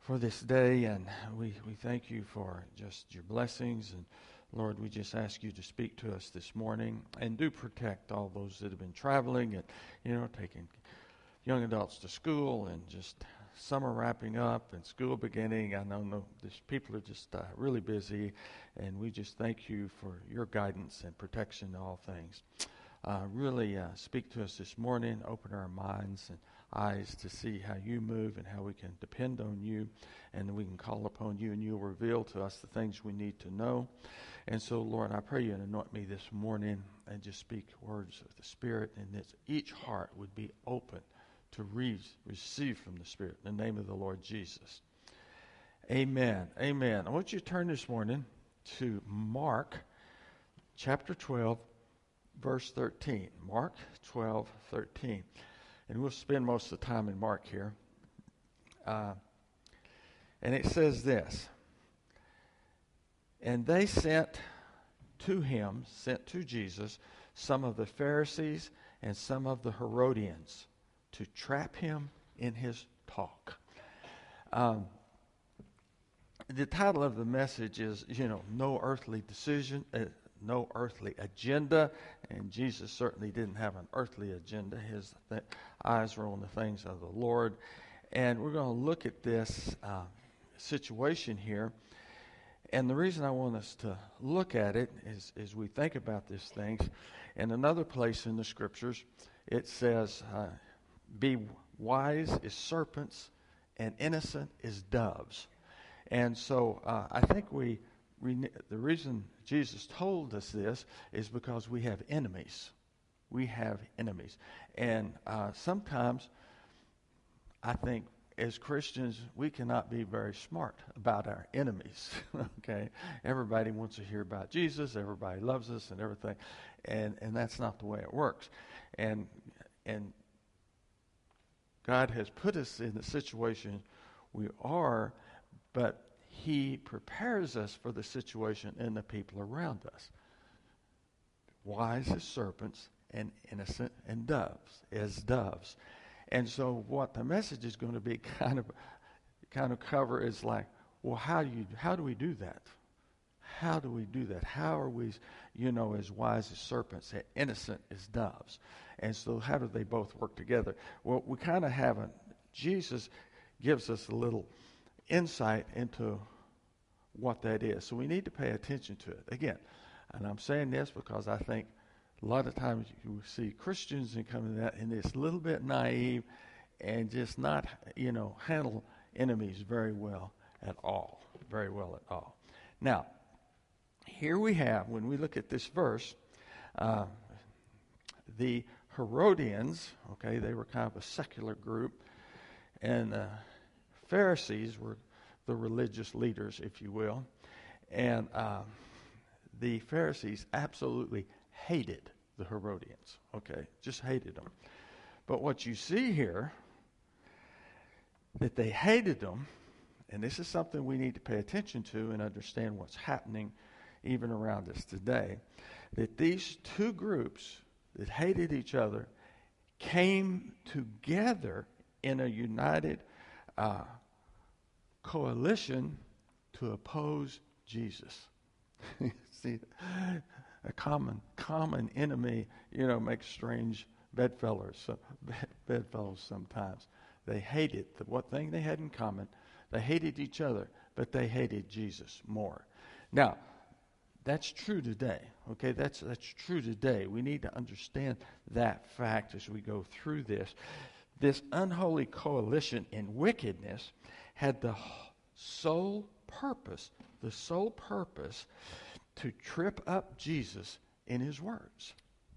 for this day, and we thank you for just your blessings. And Lord, we just ask you to speak to us this morning, and do protect all those that have been traveling and, taking young adults to school, and just summer wrapping up and school beginning. I know people are just really busy, and we just thank you for your guidance and protection in all things. Really speak to us this morning, open our minds and eyes to see how you move and how we can depend on you, and we can call upon you, and you'll reveal to us the things we need to know. And so, Lord, I pray you anoint me this morning and just speak words of the Spirit, and that each heart would be open to receive from the Spirit in the name of the Lord Jesus. Amen. Amen. I want you to turn this morning to Mark chapter 12, verse 13. Mark 12:13. And we'll spend most of the time in Mark here. And it says this: And they sent to Jesus, some of the Pharisees and some of the Herodians to trap him in his talk. The title of the message is, no earthly decision, no earthly agenda, and Jesus certainly didn't have an earthly agenda. His eyes were on the things of the Lord. And we're going to look at this situation here. And the reason I want us to look at it is we think about these things. In another place in the Scriptures, it says, be wise as serpents and innocent as doves. And so I think the reason Jesus told us this is because we have enemies. We have enemies. And sometimes I think as Christians, we cannot be very smart about our enemies. Okay? Everybody wants to hear about Jesus. Everybody loves us and everything. And that's not the way it works. And God has put us in the situation we are, but he prepares us for the situation and the people around us. Wise as serpents and innocent as doves. And so what the message is going to be kind of cover is like, well, how do we do that? How do we do that? How are we, as wise as serpents and innocent as doves? And so how do they both work together? Well, we kind of Jesus gives us a little insight into what that is. So we need to pay attention to it. Again, and I'm saying this because I think a lot of times you see Christians and coming that and it's a little bit naive and just not, handle enemies very well at all. Very well at all. Now, here we have, when we look at this verse, the Herodians, okay, they were kind of a secular group, and Pharisees were the religious leaders, if you will, and the Pharisees absolutely hated the Herodians, okay, just hated them. But what you see here, that they hated them, and this is something we need to pay attention to and understand what's happening even around us today, that these two groups that hated each other came together in a united coalition to oppose Jesus. See, a common enemy, makes strange bedfellows sometimes. They hated what thing they had in common. They hated each other, but they hated Jesus more. Now, that's true today. Okay, that's true today. We need to understand that fact as we go through this. This unholy coalition in wickedness had the sole purpose to trip up Jesus in his words.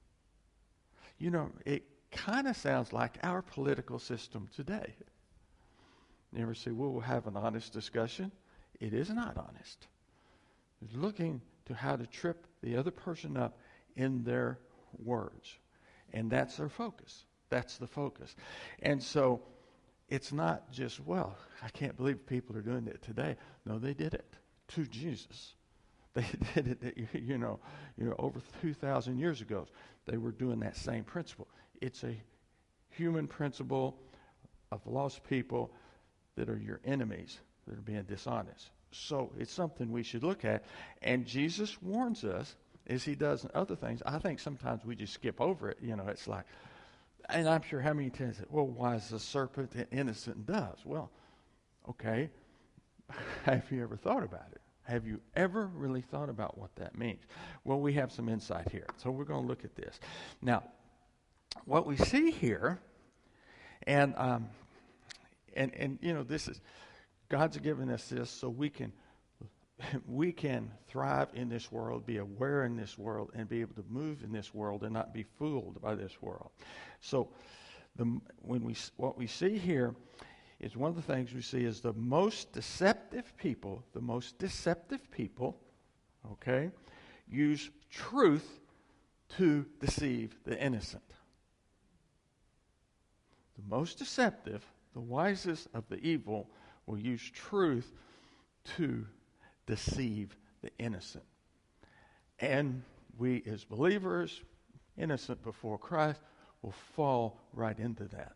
It kind of sounds like our political system today. You ever say, well, we'll have an honest discussion? It is not honest. It's looking to how to trip the other person up in their words. And that's their focus. That's the focus. And so it's not just, well, I can't believe people are doing it today. No, they did it to Jesus. They did it, over 2,000 years ago. They were doing that same principle. It's a human principle of lost people that are your enemies. that are being dishonest. So it's something we should look at. And Jesus warns us, as he does in other things. I think sometimes we just skip over it. It's like, and I'm sure how many times, well, why is the serpent innocent and doves? Well, okay, have you ever thought about it? Have you ever really thought about what that means? Well, we have some insight here. So we're going to look at this. Now, what we see here, and this is, God's given us this so we can thrive in this world, be aware in this world, and be able to move in this world and not be fooled by this world. So what we see here is one of the things we see is the most deceptive people, okay, use truth to deceive the innocent. The most deceptive, the wisest of the evil, will use truth to deceive the innocent. And we as believers, innocent before Christ, will fall right into that.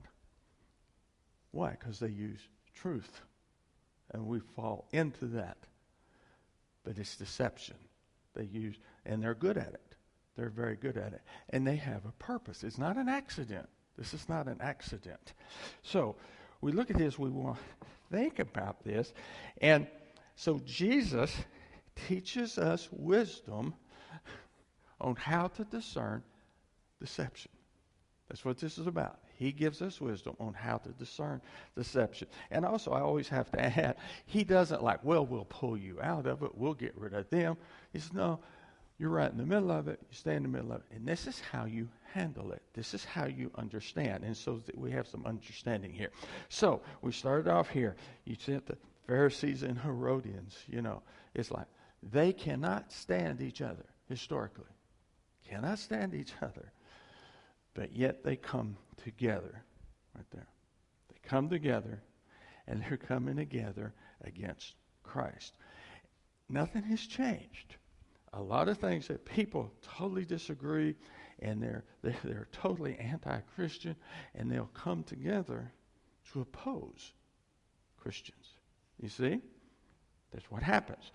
Why? Because they use truth. And we fall into that. But it's deception. They use, and they're good at it. They're very good at it. And they have a purpose. It's not an accident. This is not an accident. So we look at this, we want to think about this. And so Jesus teaches us wisdom on how to discern deception. That's what this is about. He gives us wisdom on how to discern deception. And also, I always have to add, he doesn't like, well, we'll pull you out of it. We'll get rid of them. He says, no, you're right in the middle of it. You stay in the middle of it. And this is how you handle it. This is how you understand. And so we have some understanding here. So we started off here. You see the Pharisees and Herodians, it's like they cannot stand each other historically. Cannot stand each other. But yet they come together right there. They come together, and they're coming together against Christ. Nothing has changed. A lot of things that people totally disagree, and they're totally anti-Christian, and they'll come together to oppose Christians. You see? That's what happens.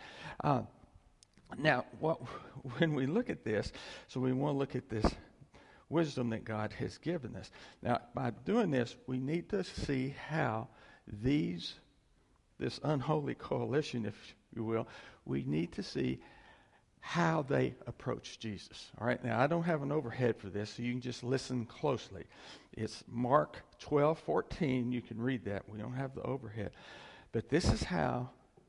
Now, when we look at this, so we want to look at this wisdom that God has given us. Now, by doing this, we need to see how this unholy coalition, if you will, we need to see how they approach Jesus. All right, now I don't have an overhead for this, so you can just listen closely. It's Mark 12:14. You can read that. We don't have the overhead. But this is how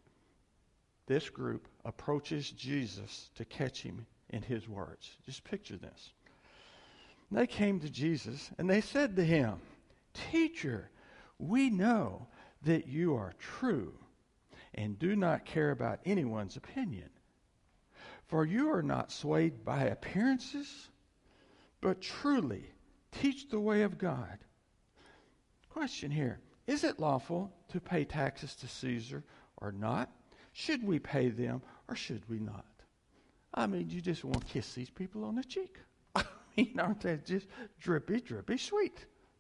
this group approaches Jesus to catch him in his words. Just picture this. They came to Jesus and they said to him, "Teacher, we know that you are true and do not care about anyone's opinion. For you are not swayed by appearances, but truly teach the way of God." Question here, is it lawful to pay taxes to Caesar or not? Should we pay them or should we not? I mean, you just want to kiss these people on the cheek. I mean, aren't they just drippy, drippy sweet,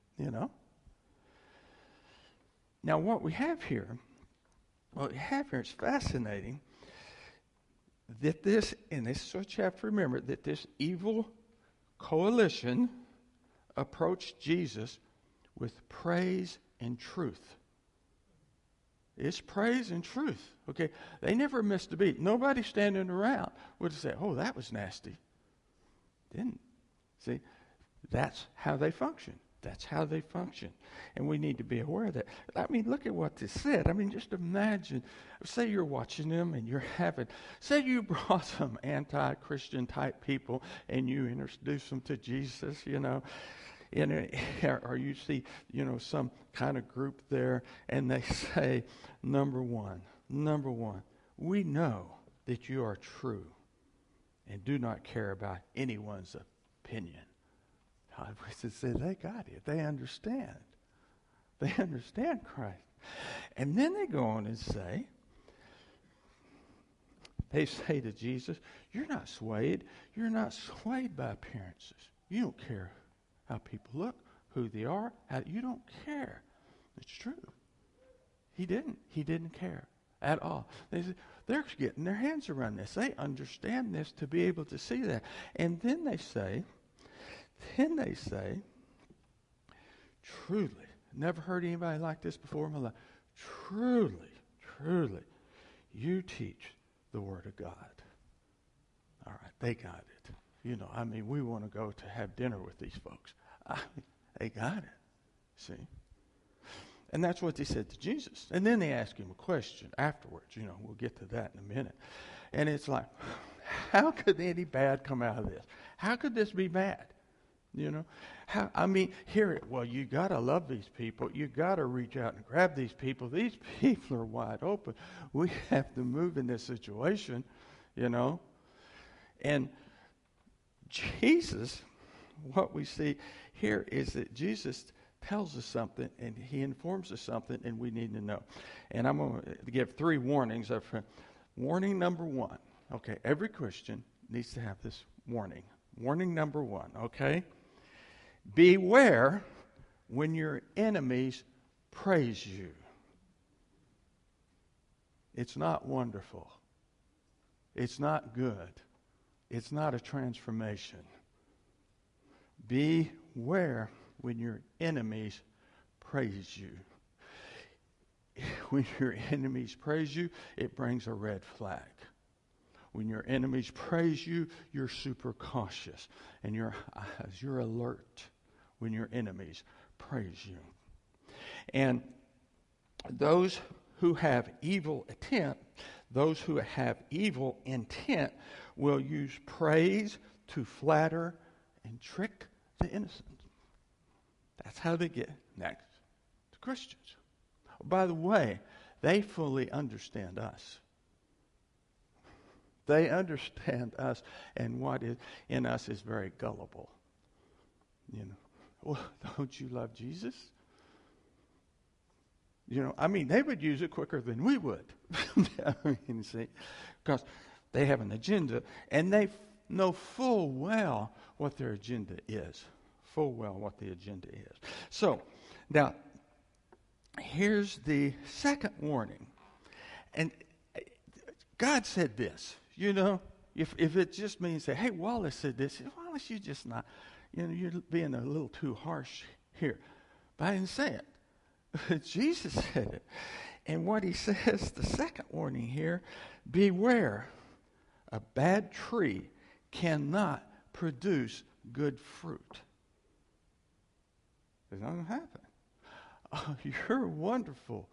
Now, what we have here is fascinating. That this, and this is what you have to remember, that this evil coalition approached Jesus with praise and truth. It's praise and truth. Okay, they never missed a beat. Nobody standing around would say, "Oh, that was nasty." Didn't. See, that's how they function. That's how they function. And we need to be aware of that. I mean, look at what this said. I mean, just imagine, say you're watching them and say you brought some anti-Christian type people and you introduce them to Jesus, or you see, some kind of group there and they say, number one, we know that you are true and do not care about anyone's opinion. I would say they got it. They understand. They understand Christ. And then they go on and say to Jesus, you're not swayed. You're not swayed by appearances. You don't care how people look, who they are. You don't care. It's true. He didn't care. at all. They're getting their hands around this. They understand this to be able to see that. And then they say, truly, never heard anybody like this before in my life. Truly, you teach the Word of God. All right, they got it. We want to go to have dinner with these folks. They got it. See? And that's what they said to Jesus. And then they asked him a question afterwards. We'll get to that in a minute. And it's like, how could any bad come out of this? How could this be bad? Hear it. Well, you got to love these people. You got to reach out and grab these people. These people are wide open. We have to move in this situation, And Jesus, what we see here is that Jesus tells us something, and he informs us something, and we need to know. And I'm going to give 3 warnings up front. Warning number 1. Okay, every Christian needs to have this warning. Warning number 1, okay? Beware when your enemies praise you. It's not wonderful. It's not good. It's not a transformation. Beware when your enemies praise you. When your enemies praise you, it brings a red flag. When your enemies praise you, you're super cautious. And you're alert when your enemies praise you. And those who have evil intent will use praise to flatter and trick the innocent. That's how they get next to Christians. By the way, they fully understand us. They understand us, and what is in us is very gullible. Well, don't you love Jesus? They would use it quicker than we would. See, because they have an agenda, and they know full well what their agenda is. Full well what the agenda is. So, now, here's the second warning. And God said this. If it just means that, hey, Wallace said this, Wallace, you're just not, you're being a little too harsh here. But I didn't say it. Jesus said it. And what he says, the second warning here, beware, a bad tree cannot produce good fruit. It's not going to happen. Oh, you're wonderful.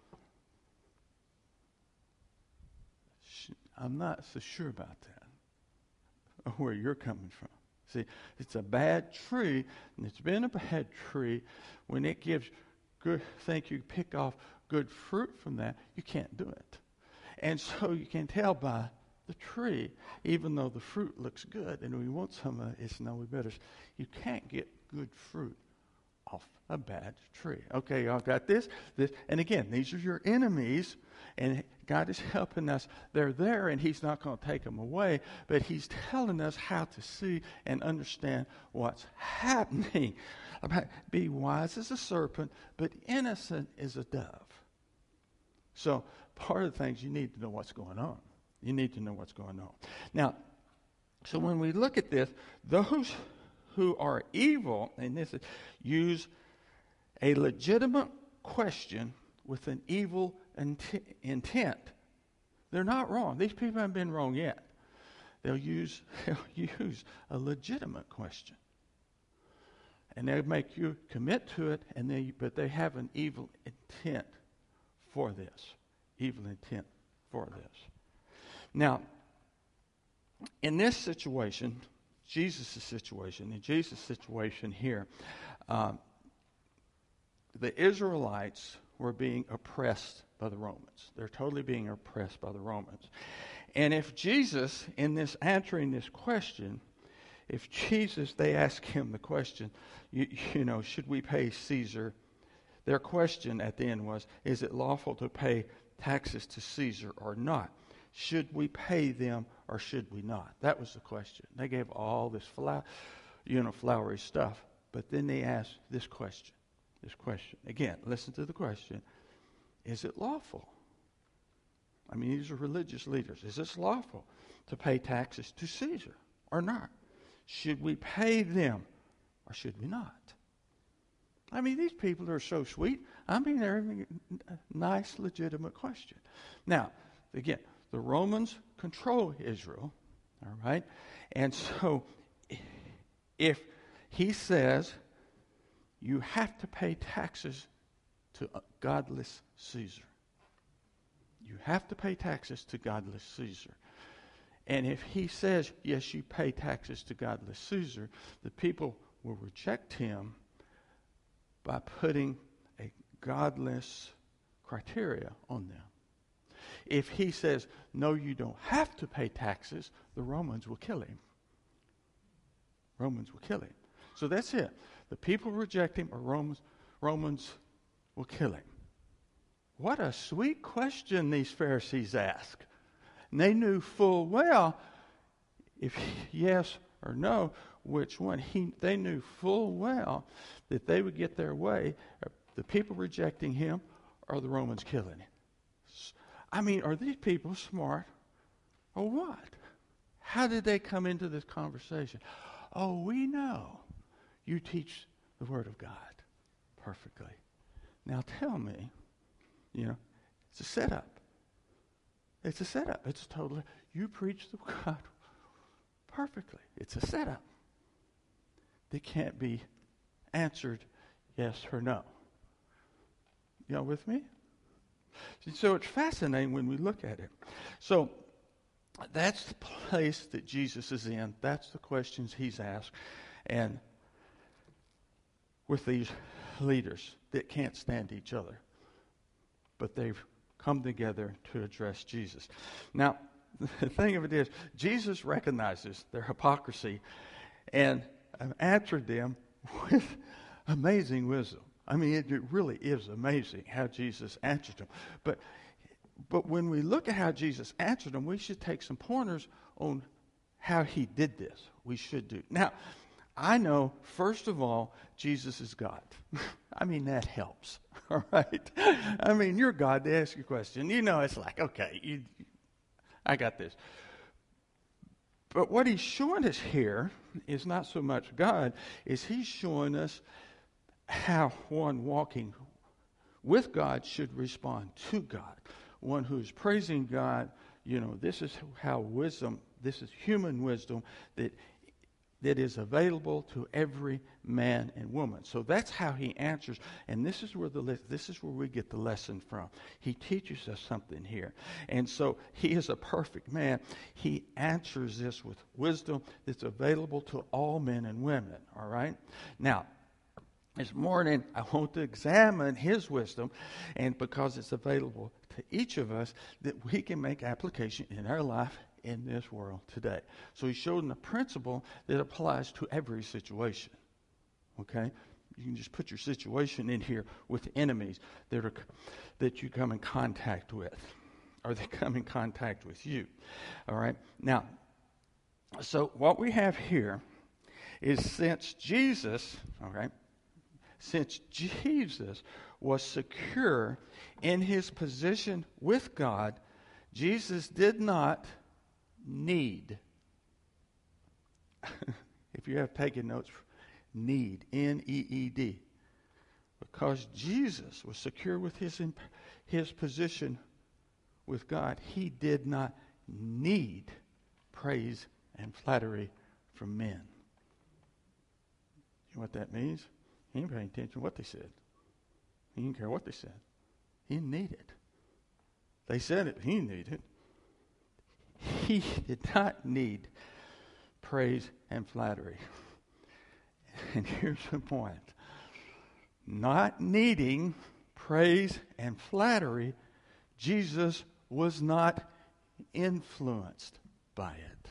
I'm not so sure about that, where you're coming from. See, it's a bad tree, and it's been a bad tree. When it gives good, you pick off good fruit from that, you can't do it. And so you can tell by the tree, even though the fruit looks good, and we want some of it, you can't get good fruit off a bad tree. Okay, y'all got this? And again, these are your enemies, and God is helping us. They're there, and he's not going to take them away, but he's telling us how to see and understand what's happening. Be wise as a serpent, but innocent as a dove. So part of the things, you need to know what's going on. You need to know what's going on. Now, so when we look at this, those who are evil, and this is, use a legitimate question with an evil intent. They're not wrong. These people haven't been wrong yet. They'll use a legitimate question. And they'll make you commit to it, but they have an evil intent for this. Evil intent for this. Now, in this situation, in Jesus' situation here, the Israelites were being oppressed by the Romans. They're totally being oppressed by the Romans. And if Jesus, in this answering this question, they ask him the question, should we pay Caesar? Their question at the end was, is it lawful to pay taxes to Caesar or not? Should we pay them or should we not? That was the question. They gave all this flowery stuff, but then they asked this question. Again, listen to the question. Is it lawful? I mean, these are religious leaders. Is this lawful to pay taxes to Caesar or not? Should we pay them or should we not? I mean, these people are so sweet. I mean, they're having a nice, legitimate question. Now, again, the Romans control Israel, all right? And so if he says you have to pay taxes to a godless Caesar, you have to pay taxes to godless Caesar. And if he says, yes, you pay taxes to godless Caesar, the people will reject him by putting a godless criteria on them. If he says, no, you don't have to pay taxes, the Romans will kill him. Romans will kill him. So that's it. The people reject him or Romans will kill him. What a sweet question these Pharisees ask. And they knew full well, if yes or no, which one. They knew full well that they would get their way, the people rejecting him or the Romans killing him. I mean, are these people smart or what? How did they come into this conversation? Oh, we know you teach the Word of God perfectly. Now tell me, it's a setup. It's a setup. It's totally, you preach the God perfectly. It's a setup. They can't be answered yes or no. Y'all with me? So it's fascinating when we look at it. So that's the place that Jesus is in. That's the questions he's asked. And with these leaders that can't stand each other, but they've come together to address Jesus. Now, the thing of it is, Jesus recognizes their hypocrisy and answered them with amazing wisdom. I mean, it really is amazing how Jesus answered them. But when we look at how Jesus answered them, we should take some pointers on how he did this. We should do. Now, I know, first of all, Jesus is God. I mean, that helps. All right? I mean, you're God to ask you a question. It's like, okay, I got this. But what he's showing us here is not so much God, is he's showing us how one walking with God should respond to God. One who's praising God, this is how wisdom, this is human wisdom that is available to every man and woman. So that's how he answers, and this is where we get the lesson from. He teaches us something here. And so he is a perfect man. He answers this with wisdom that's available to all men and women, all right? Now, this morning, I want to examine his wisdom, and because it's available to each of us, that we can make application in our life in this world today. So he showed them a principle that applies to every situation. Okay? You can just put your situation in here with enemies that you come in contact with, or they come in contact with you. All right? Now, so what we have here is since Jesus was secure in his position with God, Jesus did not need. If you have taken notes, need, N-E-E-D. Because Jesus was secure with his position with God, he did not need praise and flattery from men. You know what that means? He didn't pay attention to what they said. He didn't care what they said. He didn't need it. They said it. He didn't need it. He did not need praise and flattery. And here's the point. Not needing praise and flattery, Jesus was not influenced by it.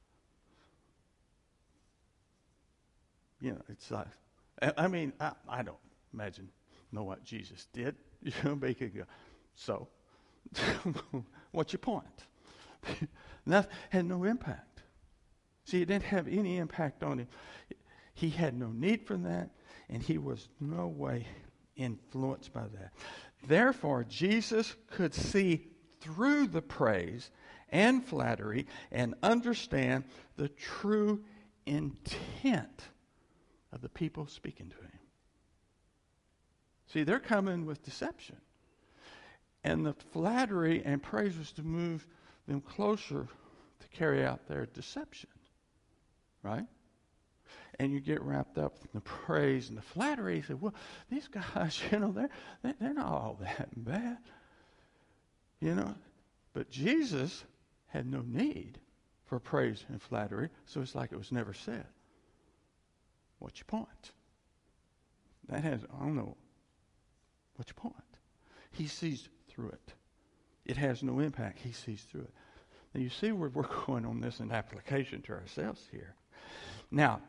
It's like, I mean, I don't know what Jesus did. But he could go, so, what's your point? That had no impact. See, it didn't have any impact on him. He had no need for that, and he was no way influenced by that. Therefore, Jesus could see through the praise and flattery and understand the true intent of the people speaking to him. See, they're coming with deception. And the flattery and praise was to move them closer to carry out their deception. Right? And you get wrapped up in the praise and the flattery. You say, well, these guys, they're not all that bad. But Jesus had no need for praise and flattery, so it's like it was never said. What's your point? I don't know. What's your point? He sees through it. It has no impact. He sees through it. Now you see where we're going on this in application to ourselves here. Now,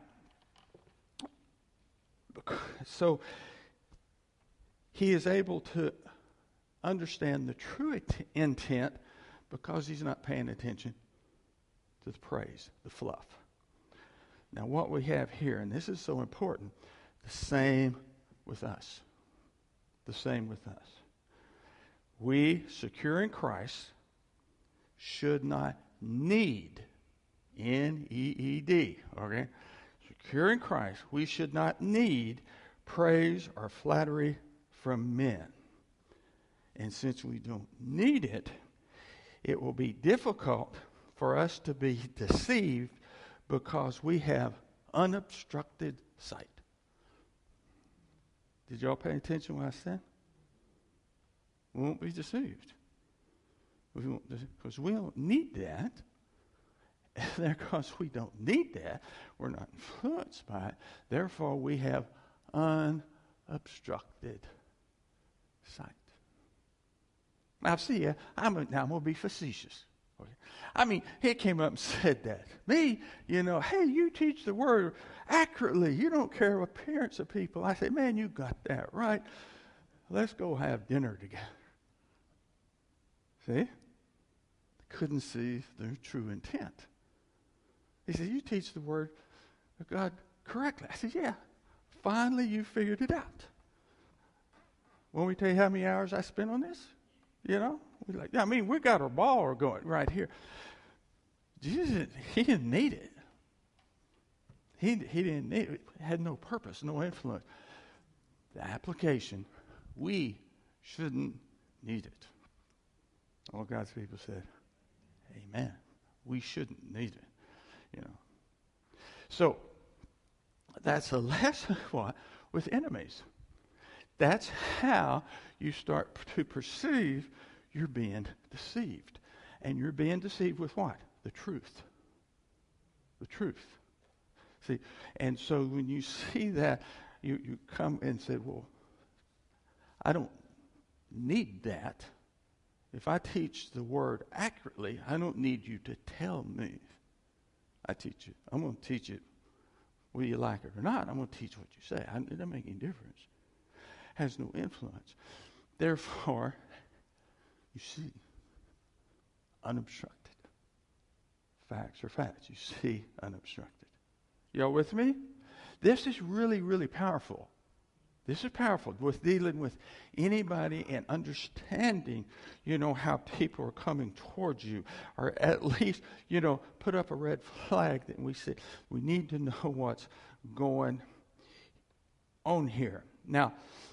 so he is able to understand the true intent because he's not paying attention to the praise, the fluff. Now, what we have here, and this is so important, the same with us. The same with us. We, secure in Christ, should not need, N-E-E-D, okay? Secure in Christ, we should not need praise or flattery from men. And since we don't need it, it will be difficult for us to be deceived because we have unobstructed sight. Did y'all pay attention to what I said? We won't be deceived. Because we don't need that. And because we don't need that, we're not influenced by it. Therefore, we have unobstructed sight. Now, see, I'm going to be facetious. Okay. I mean, he came up and said that. Me, hey, you teach the word accurately. You don't care what appearance of people. I say, man, you got that right. Let's go have dinner together. See? Couldn't see their true intent. He said, you teach the word of God correctly. I said, yeah. Finally, you figured it out. Want me to tell you how many hours I spent on this? We're like, we got our ball going right here. Jesus, he didn't need it. He didn't need it. It had no purpose, no influence. The application, we shouldn't need it. All God's people said, amen. We shouldn't need it, So, that's a lesson what? With enemies. That's how you start to perceive you're being deceived. And you're being deceived with what? The truth. The truth. See, and so when you see that, you come and say, well, I don't need that. If I teach the word accurately, I don't need you to tell me. I teach it. I'm going to teach it whether you like it or not. I'm going to teach what you say. It doesn't make any difference. Has no influence. Therefore, you see, unobstructed. Facts are facts. You see, unobstructed. Y'all with me? This is really, really powerful. This is powerful with dealing with anybody and understanding, how people are coming towards you, or at least, put up a red flag that we say we need to know what's going on here. Now,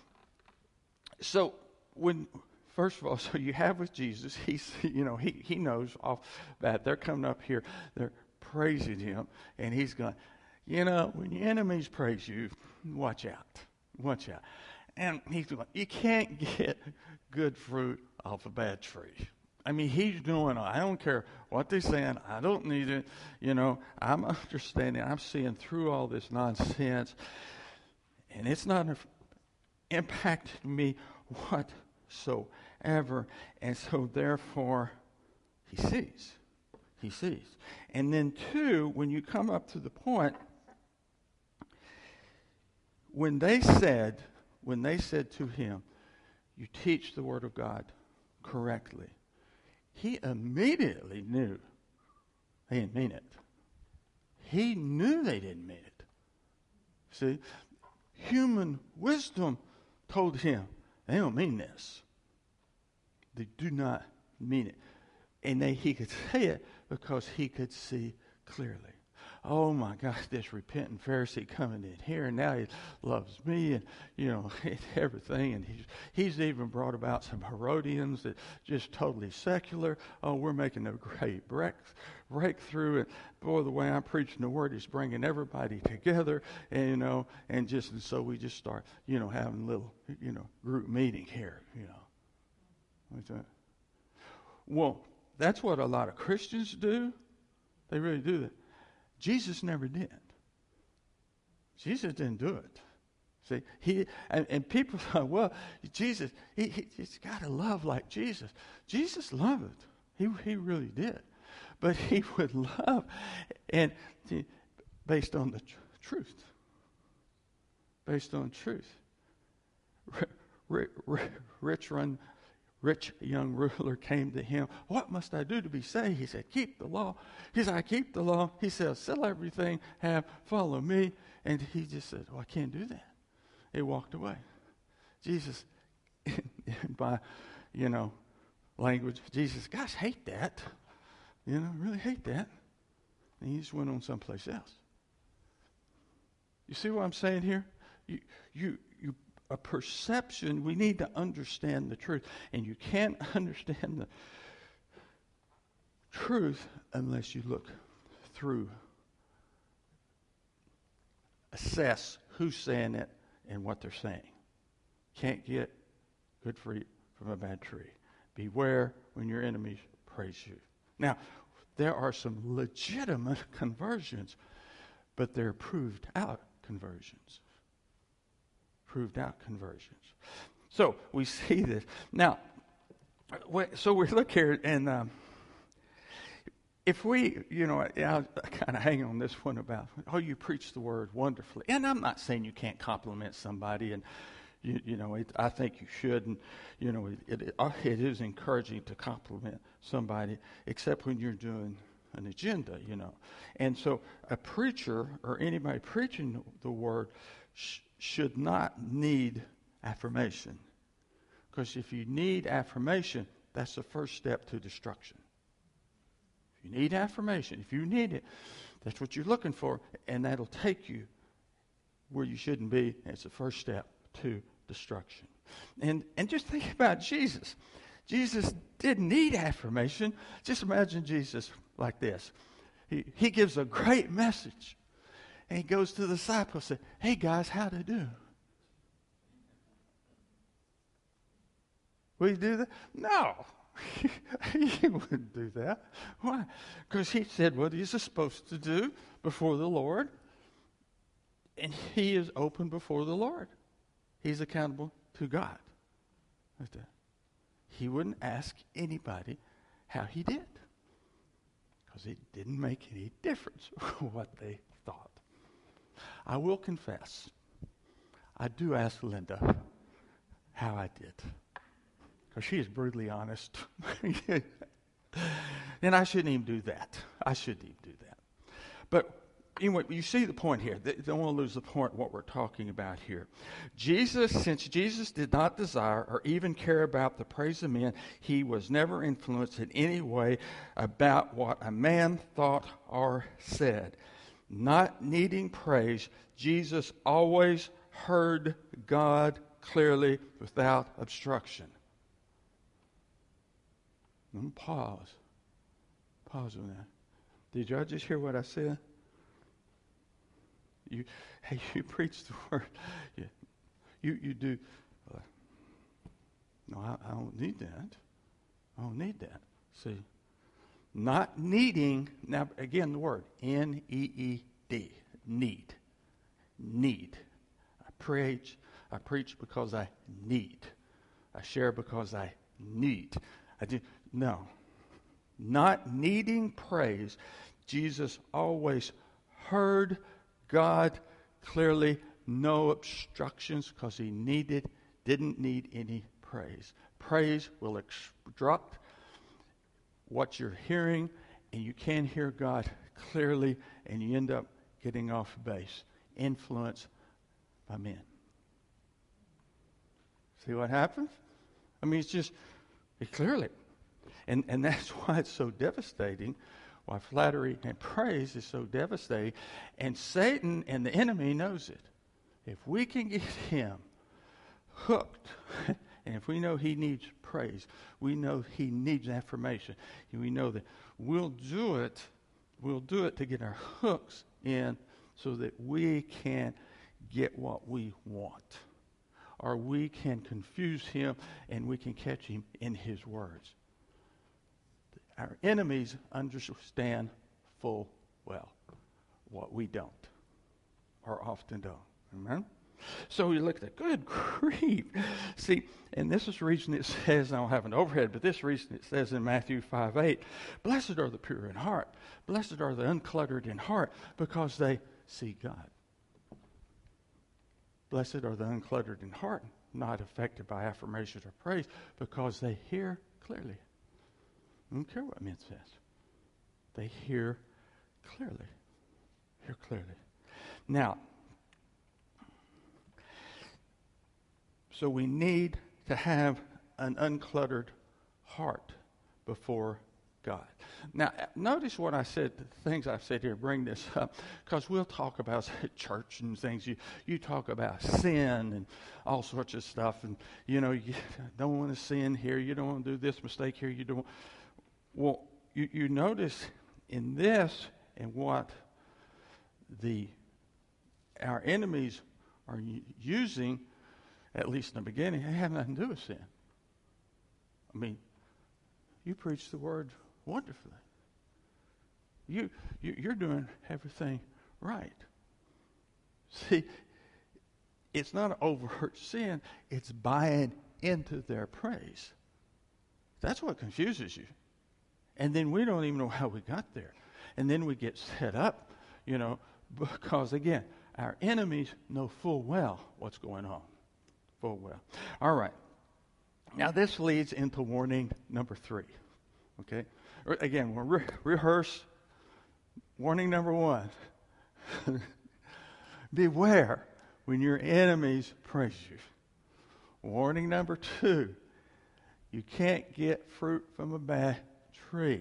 so first of all, so you have with Jesus, he's, he knows off that they're coming up here, they're praising him, and he's going, when your enemies praise you, watch out. Watch out. And he's going, you can't get good fruit off a bad tree. I mean, he's doing, I don't care what they're saying. I don't need it. I'm understanding. I'm seeing through all this nonsense. And it's not impacted me whatsoever. And so, therefore, he sees. He sees. And then, two, when you come up to the point, when they said to him, you teach the word of God correctly, he immediately knew they didn't mean it. He knew they didn't mean it. See, human wisdom told him, they don't mean this. They do not mean it. And he could say it because he could see clearly. Oh my gosh, this repentant Pharisee coming in here, and now he loves me, and everything. And he's even brought about some Herodians that just totally secular. Oh, we're making a great breakthrough, and boy, the way I'm preaching the word is bringing everybody together, and so we just start having a little group meeting here, like that. Well, that's what a lot of Christians do. They really do that. Jesus never did. Jesus didn't do it. See, and people thought, well, Jesus, he's got to love like Jesus. Jesus loved. He really did. But he would love and based on the truth. Based on truth. Rich young ruler came to him. What must I do to be saved? He said, keep the law. He said, I keep the law. He said, sell everything, follow me. And he just said, I can't do that. He walked away. Jesus, by, language, Jesus, gosh, hate that. Really hate that. And he just went on someplace else. You see what I'm saying here? A perception, we need to understand the truth. And you can't understand the truth unless you look through, assess who's saying it and what they're saying. Can't get good fruit from a bad tree. Beware when your enemies praise you. Now, there are some legitimate conversions, but they're proved out conversions. Proved out conversions. So we see this. Now, so we look here, and if we, I kind of hang on this one about, you preach the word wonderfully. And I'm not saying you can't compliment somebody, and, I think you should, and, it is encouraging to compliment somebody, except when you're doing an agenda, And so a preacher or anybody preaching the word should not need affirmation. Because if you need affirmation, that's the first step to destruction. If you need affirmation, if you need it, that's what you're looking for, and that'll take you where you shouldn't be, and it's the first step to destruction. And just think about Jesus. Jesus didn't need affirmation. Just imagine Jesus like this. He gives a great message. And he goes to the disciples and says, hey guys, how'd I do? Will you do that? No. He wouldn't do that. Why? Because he said what he's supposed to do before the Lord. And he is open before the Lord. He's accountable to God. Like that. He wouldn't ask anybody how he did. Because it didn't make any difference what they thought. I will confess, I do ask Linda how I did. Because she is brutally honest. And I shouldn't even do that. But anyway, you see the point here. Don't want to lose the point of what we're talking about here. Since Jesus did not desire or even care about the praise of men, he was never influenced in any way about what a man thought or said. Not needing praise, Jesus always heard God clearly without obstruction. Let me pause. Pause on that. Did y'all just hear what I said? You preach the word. You do. No, I don't need that. I don't need that. See, not needing. Now again, the word N-E-E-D. Need. I preach because I need. I share because I need. No. Not needing praise, Jesus always heard God clearly, no obstructions, because he didn't need any praise. Praise will obstruct what you're hearing, and you can't hear God clearly, and you end up getting off base, influenced by men. See what happens? I mean, it's clearly. And that's why it's so devastating, why flattery and praise is so devastating. And Satan and the enemy knows it. If we can get him hooked, and if we know he needs praise, we know he needs affirmation, and we know that we'll do it to get our hooks in so that we can get what we want. Or we can confuse him and we can catch him in his words. Our enemies understand full well what we don't, or often don't. Amen? So we look at that. Good grief. See, and this is the reason it says, I don't have an overhead, but this reason it says in Matthew 5:8, blessed are the pure in heart. Blessed are the uncluttered in heart, because they see God. Blessed are the uncluttered in heart, not affected by affirmation or praise, because they hear clearly. I don't care what man says. They hear clearly. Hear clearly. Now, so we need to have an uncluttered heart before God. Now, notice what I said, the things I've said here, bring this up, because we'll talk about church and things. You talk about sin and all sorts of stuff, and, you don't want to sin here, you don't want to do this mistake here, you don't. Well, you notice in this and what our enemies are using, at least in the beginning, it had nothing to do with sin. I mean, you preach the word wonderfully. You're doing everything right. See, it's not an overt sin, it's buying into their praise. That's what confuses you. And then we don't even know how we got there. And then we get set up, because again, our enemies know full well what's going on. Full well. All right. Now this leads into warning number 3. Okay? Again, we'll rehearse. Warning number 1. Beware when your enemies praise you. Warning number 2. You can't get fruit from a bad tree.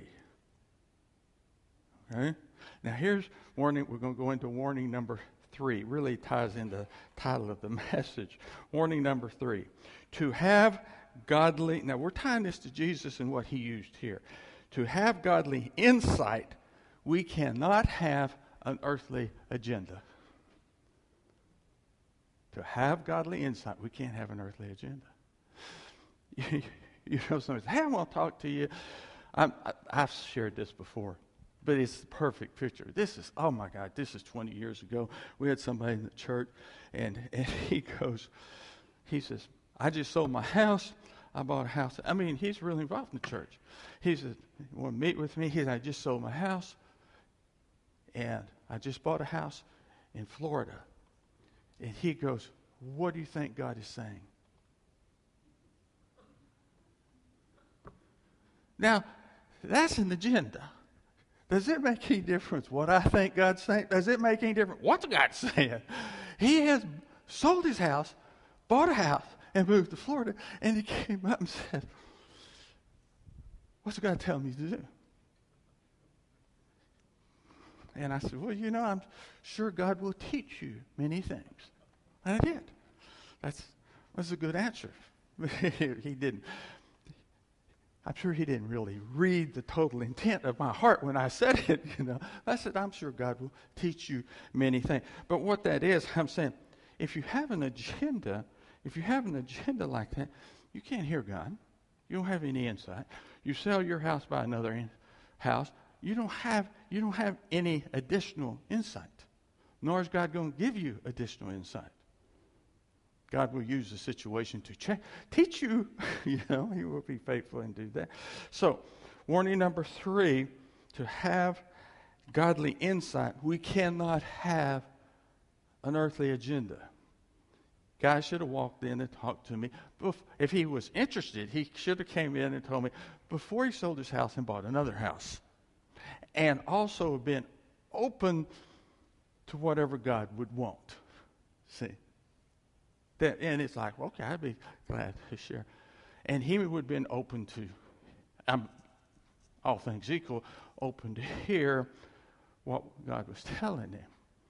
Okay? Now here's warning. We're going to go into warning number 3. Really ties into the title of the message. Warning number 3. To have godly, now we're tying this to Jesus and what he used here. To have godly insight, we cannot have an earthly agenda. To have godly insight, we can't have an earthly agenda. Somebody says, hey, I want to talk to you. I've shared this before, but it's the perfect picture. This is 20 years ago. We had somebody in the church, and he says, I just sold my house. I bought a house. I mean, he's really involved in the church. He said, you want to meet with me? He said, I just sold my house, and I just bought a house in Florida. And he goes, what do you think God is saying? Now, that's an agenda. Does it make any difference what I think God's saying? Does it make any difference what's God saying? He has sold his house, bought a house, and moved to Florida, and he came up and said, what's God telling me to do? And I said, well, I'm sure God will teach you many things. And I did. That's a good answer. He didn't. I'm sure he didn't really read the total intent of my heart when I said it, I said, I'm sure God will teach you many things. But what that is, I'm saying, if you have an agenda like that, you can't hear God. You don't have any insight. You sell your house, buy another house. You don't have any additional insight. Nor is God going to give you additional insight. God will use the situation to teach you. He will be faithful and do that. So, warning number 3, to have godly insight, we cannot have an earthly agenda. Guy should have walked in and talked to me. If he was interested, he should have came in and told me before he sold his house and bought another house. And also been open to whatever God would want. See? And it's like, okay, I'd be glad to share. And he would have been open to, all things equal, open to hear what God was telling him.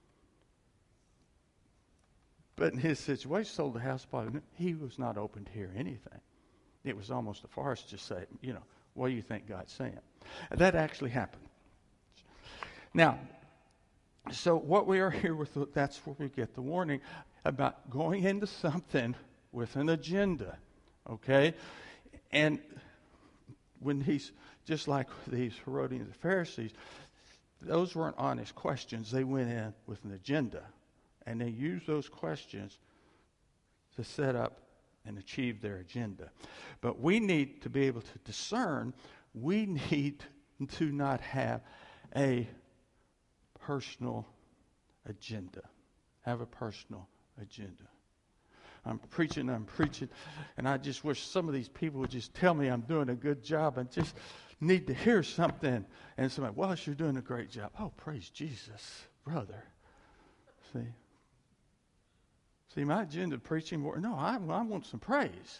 But in his situation, sold the house, he was not open to hear anything. It was almost a farce to say, what do you think God's saying? That actually happened. Now, so what we are here with, that's where we get the warning about going into something with an agenda, okay? And when he's, just like these Herodians and Pharisees, those weren't honest questions. They went in with an agenda. And they used those questions to set up and achieve their agenda. But we need to be able to discern. We need to not have a personal agenda. Have a personal agenda. I'm preaching, and I just wish some of these people would just tell me I'm doing a good job and just need to hear something. And somebody, well, you're doing a great job. Oh, praise Jesus, brother. See, my agenda of preaching, no, I want some praise.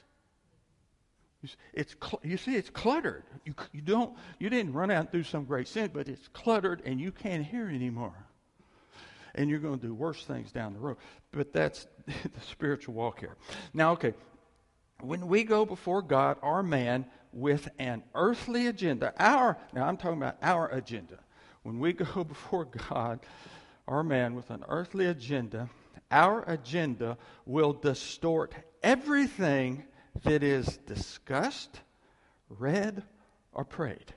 You see, it's cluttered. You didn't run out and do some great sin, but it's cluttered and you can't hear anymore. And you're going to do worse things down the road. But that's the spiritual walk here. Now, okay, when we go before God, our man, with an earthly agenda, now I'm talking about our agenda. When we go before God, our man with an earthly agenda, our agenda will distort everything that is discussed, read, or prayed.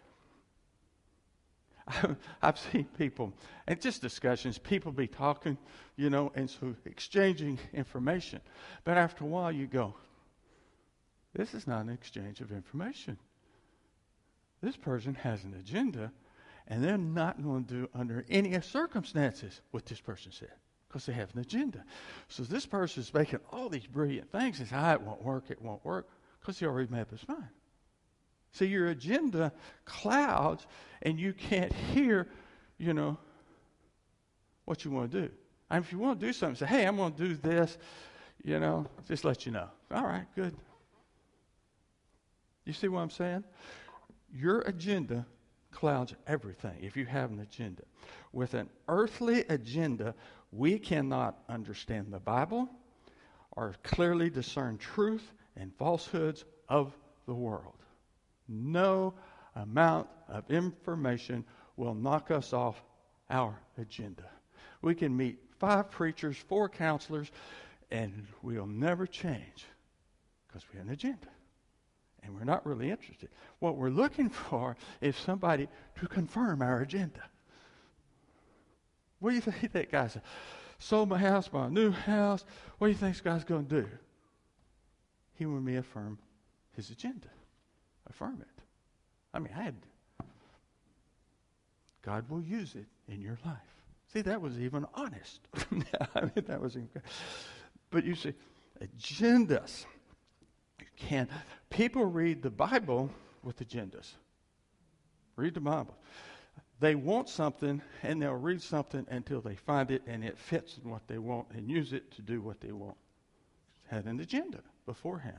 I've seen people, and just discussions, people be talking, and so exchanging information. But after a while you go, this is not an exchange of information. This person has an agenda, and they're not going to do under any circumstances what this person said. Because they have an agenda. So this person is making all these brilliant things and says, it won't work, because he already made up his mind. So your agenda clouds, and you can't hear, what you want to do. And if you want to do something, say, hey, I'm going to do this, just let you know. All right, good. You see what I'm saying? Your agenda clouds everything if you have an agenda. With an earthly agenda, we cannot understand the Bible or clearly discern truth and falsehoods of the world. No amount of information will knock us off our agenda. We can meet 5 preachers, 4 counselors, and we'll never change because we have an agenda. And we're not really interested. What we're looking for is somebody to confirm our agenda. What do you think that guy said? Sold my house, bought a new house. What do you think this guy's going to do? He wanted me to affirm his agenda. Affirm it. God will use it in your life. See, that was even honest. That was even good. But you see, agendas. People read the Bible with agendas. Read the Bible. They want something, and they'll read something until they find it, and it fits in what they want, and use it to do what they want. Have an agenda beforehand.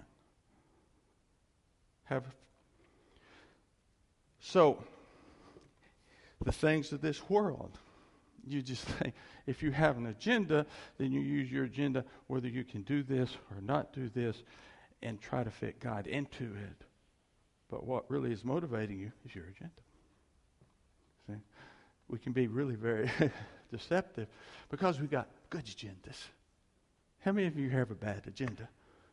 So, the things of this world, you just think, if you have an agenda, then you use your agenda, whether you can do this or not do this, and try to fit God into it. But what really is motivating you is your agenda. See? We can be really very deceptive because we've got good agendas. How many of you have a bad agenda?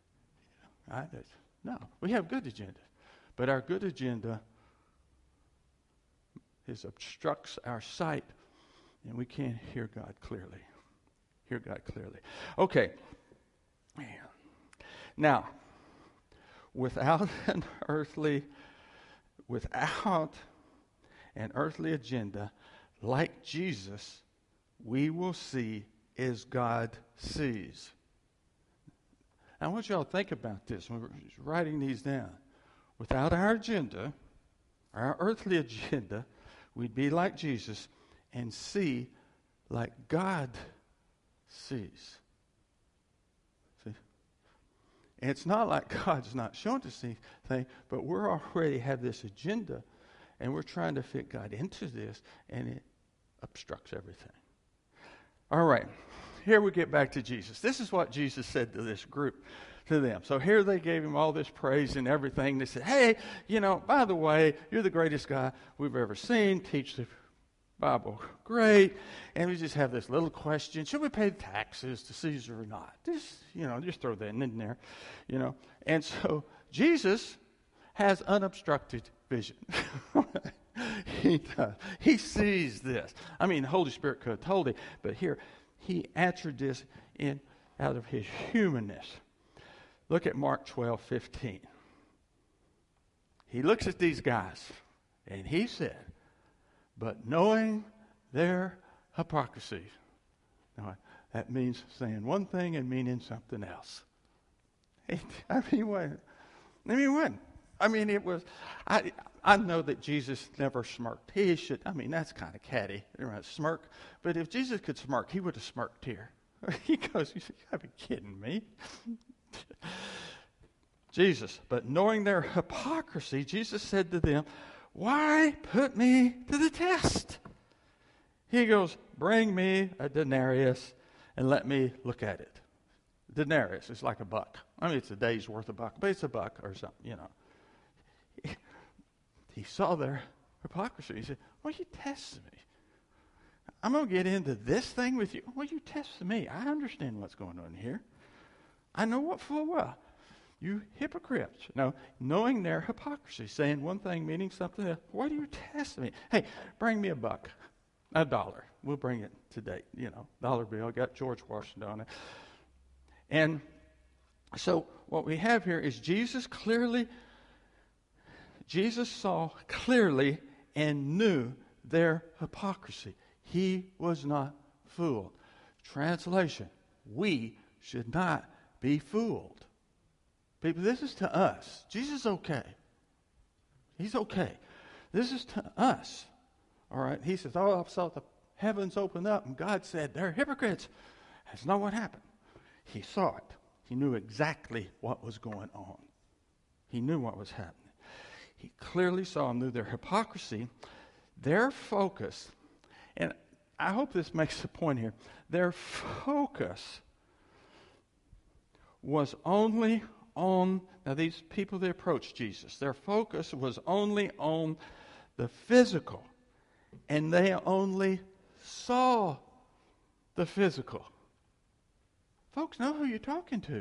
No, we have good agendas. But our good agenda obstructs our sight, and we can't hear God clearly. Okay. Now, without an earthly agenda, like Jesus, we will see as God sees. I want you all to think about this when we're writing these down. Without our agenda, our earthly agenda, we'd be like Jesus and see like God sees. See? And it's not like God's not showing us anything, but we already have this agenda, And we're trying to fit God into this, and it obstructs everything. All right, here we get back to Jesus. This is what Jesus said to this group, to them. So here they gave him all this praise and everything. They said, hey, by the way, you're the greatest guy we've ever seen. Teach the Bible great. And we just have this little question. Should we pay taxes to Caesar or not? Just throw that in there, And so Jesus has unobstructed vision. He does. He sees this. The Holy Spirit could have told him, but here he answered this out of his humanness. Look at Mark 12:15. He looks at these guys, and he said, but knowing their hypocrisy. Now, that means saying one thing and meaning something else. What? It was, I know that Jesus never smirked. He should, that's kind of catty, smirk. But if Jesus could smirk, he would have smirked here. He goes, you gotta be kidding me. Jesus, but knowing their hypocrisy, Jesus said to them, why put me to the test? He goes, bring me a denarius and let me look at it. Denarius is like a buck. It's a day's worth of buck, but it's a buck or something, He saw their hypocrisy. He said, well, you tested me. I'm going to get into this thing with you. Well, you tested me. I understand what's going on here. I know what full well. You hypocrites. No, knowing their hypocrisy, saying one thing, meaning something else. Why do you test me? Hey, bring me a buck, $1. We'll bring it to date. Dollar bill. Got George Washington on it. And so what we have here is Jesus saw clearly and knew their hypocrisy. He was not fooled. Translation, we should not be fooled. People, this is to us. Jesus is okay. He's okay. This is to us. All right? He says, I saw the heavens open up, and God said, they're hypocrites. That's not what happened. He saw it. He knew exactly what was going on. He knew what was happening. He clearly saw and knew their hypocrisy, their focus, and I hope this makes the point here, their focus was only on, now these people that approached Jesus, their focus was only on the physical, and they only saw the physical. Folks, know who you're talking to.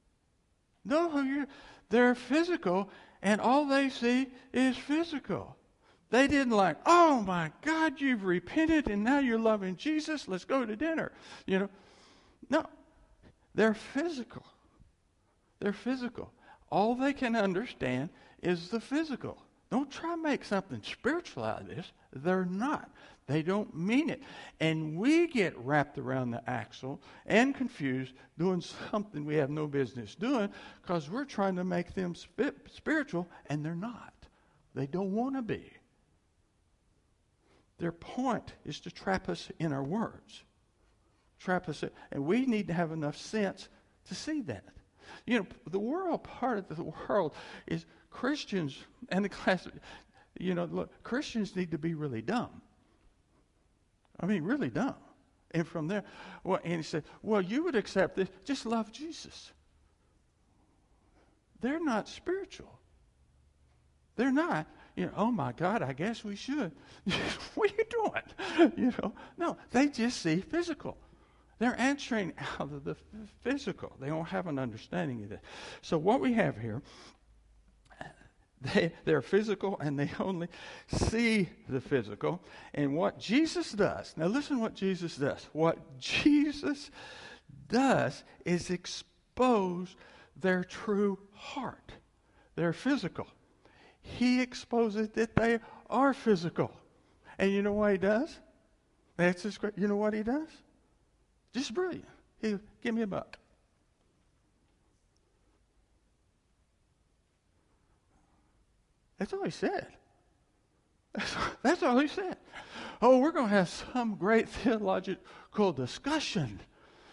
They're physical, and all they see is physical. They didn't like, oh my God, you've repented and now you're loving Jesus. Let's go to dinner. No, they're physical. They're physical. All they can understand is the physical. Don't try to make something spiritual out of this. They're not. They don't mean it. And we get wrapped around the axle and confused doing something we have no business doing because we're trying to make them spiritual, and they're not. They don't want to be. Their point is to trap us in our words. Trap us in, and we need to have enough sense to see that. The world, part of the world is Christians and the class. Look, Christians need to be really dumb. Really dumb. And from there, and he said, well, you would accept this. Just love Jesus. They're not spiritual. They're not. Oh my God, I guess we should. What are you doing? No, they just see physical. They're answering out of the physical. They don't have an understanding of it. So what we have here, they're physical and they only see the physical. And what Jesus does, now listen what Jesus does. What Jesus does is expose their true heart. They're physical. He exposes that they are physical. And you know what he does? That's just great. You know what he does? Just brilliant. He'll give me a buck. That's all he said. That's all he said. Oh, we're going to have some great theological discussion,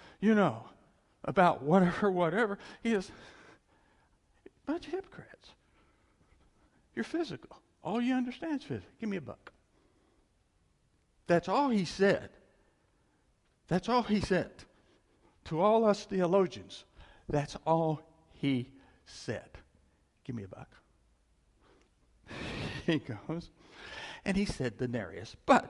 about whatever. He is a bunch of hypocrites. You're physical. All you understand is physical. Give me a buck. That's all he said. That's all he said. To all us theologians, that's all he said. Give me a buck. He goes, and he said denarius. But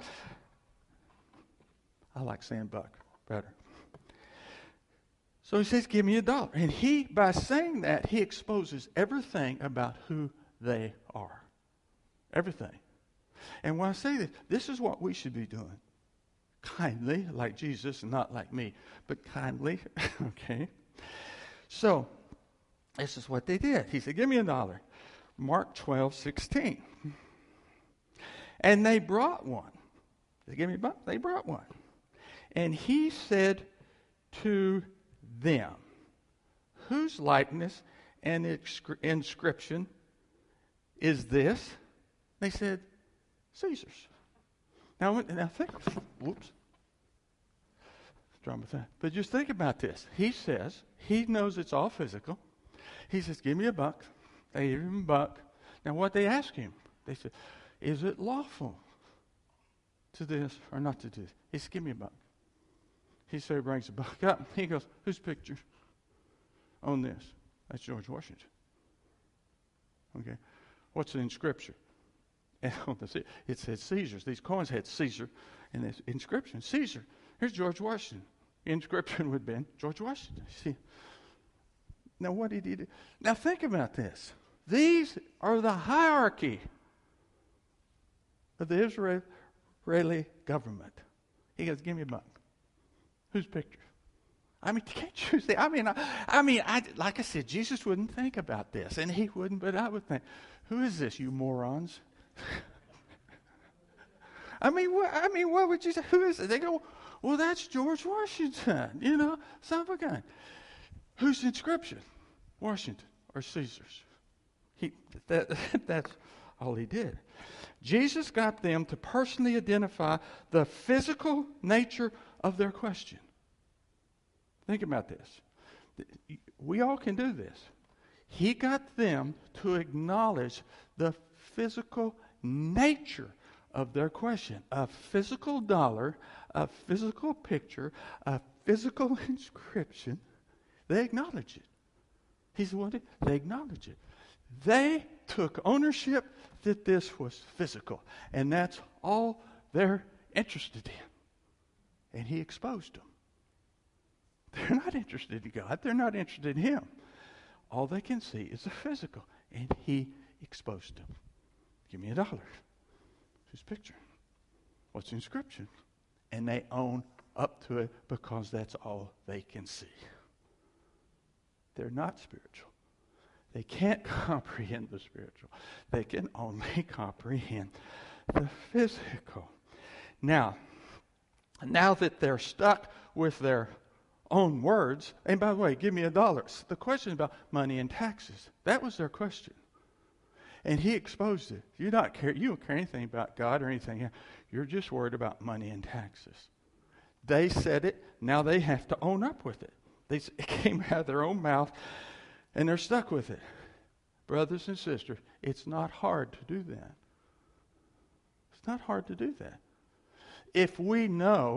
I like saying buck better. So he says, give me $1. And he, by saying that, he exposes everything about who they are. Everything. And when I say this is what we should be doing. Kindly, like Jesus, and not like me, but kindly. Okay. So, this is what they did. He said, give me $1. Mark 12:16. And they brought one. They gave me a buck. They brought one. And he said to them, whose likeness and inscription is this? They said, Caesar's. Now think, whoops. Drama thing. But just think about this. He says, he knows it's all physical. He says, give me a buck. They gave him a buck. Now what they asked him, they said, is it lawful to this or not to do this? He said, give me a buck. He so brings the buck up. He goes, whose picture on this? That's George Washington. Okay. What's the inscription? And it said Caesar's. These coins had Caesar and this inscription. Caesar. Here's George Washington. The inscription would have been George Washington. See? Now what did he do? Now think about this. These are the hierarchy of the Israeli government. He goes, give me a buck. Whose picture? I mean, can't you see? I mean, like I said, Jesus wouldn't think about this, and he wouldn't, but I would think, who is this, you morons? what would you say? Who is it? They go, well, that's George Washington, son of a gun. Whose inscription? Washington or Caesar's? That's all he did. Jesus got them to personally identify the physical nature of their question. Think about this. We all can do this. He got them to acknowledge the physical nature of their question. A physical dollar, a physical picture, a physical inscription. They acknowledge it. He's the one they acknowledge it. They took ownership that this was physical. And that's all they're interested in. And he exposed them. They're not interested in God. They're not interested in him. All they can see is the physical. And he exposed them. Give me $1. Whose picture? What's the inscription? And they own up to it because that's all they can see. They're not spiritual. They can't comprehend the spiritual. They can only comprehend the physical. Now that they're stuck with their own words, and by the way, give me $1. The question about money and taxes, that was their question. And he exposed it. You don't care anything about God or anything. You're just worried about money and taxes. They said it. Now they have to own up with it. It came out of their own mouth, and they're stuck with it. Brothers and sisters, it's not hard to do that. It's not hard to do that. If we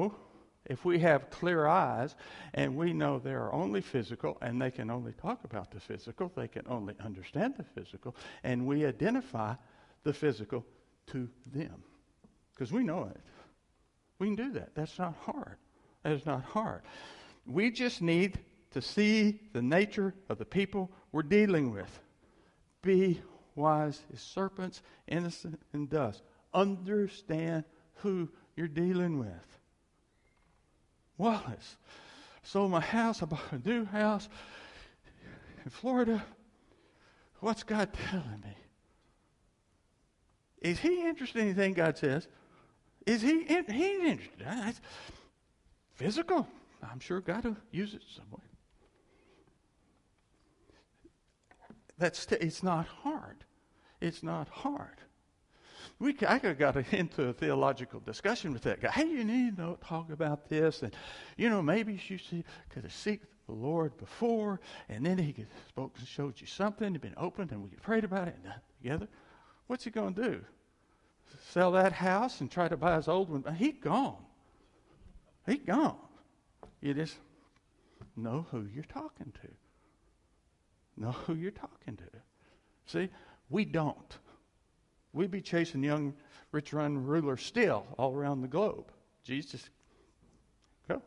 have clear eyes, and we know they are only physical, and they can only talk about the physical, they can only understand the physical, and we identify the physical to them. Because we know it. We can do that. That's not hard. That is not hard. We just need to see the nature of the people we're dealing with. Be wise as serpents, innocent and doves. Understand who you're dealing with. Wallace, sold my house. I bought a new house in Florida. What's God telling me? Is he interested in anything God says? Is he ain't interested? That's physical. I'm sure God will use it some way. It's not hard. It's not hard. I could have got into a theological discussion with that guy. Hey, you need to talk about this, and maybe you could have seeked the Lord before, and then he spoke and showed you something, had been opened, and we prayed about it and done together. What's he going to do? Sell that house and try to buy his old one? He's gone. He's gone. You just know who you're talking to. Know who you're talking to. See, we don't. We be chasing young, rich, run rulers still all around the globe. Jesus, go.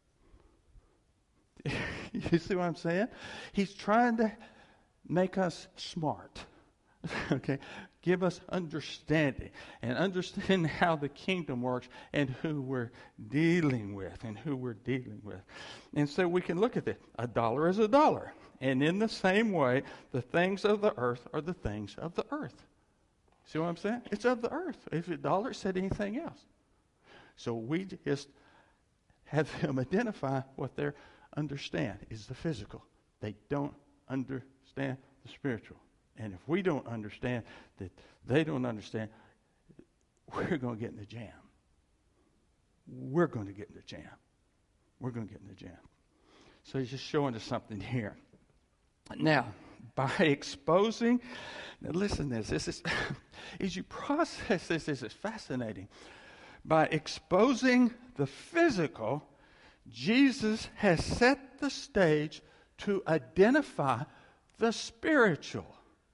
You see what I'm saying? He's trying to make us smart. Okay? Give us understanding and understand how the kingdom works and who we're dealing with And so we can look at this. A dollar is a dollar. And in the same way, the things of the earth are the things of the earth. See what I'm saying? It's of the earth. If a dollar said anything else. So we just have them identify what they understand is the physical. They don't understand the spiritual. And if we don't understand that they don't understand, we're going to get in the jam. We're going to get in the jam. We're going to get in the jam. So he's just showing us something here. Now, by exposing, now listen to this. This is, as you process this is fascinating. By exposing the physical, Jesus has set the stage to identify the spiritual.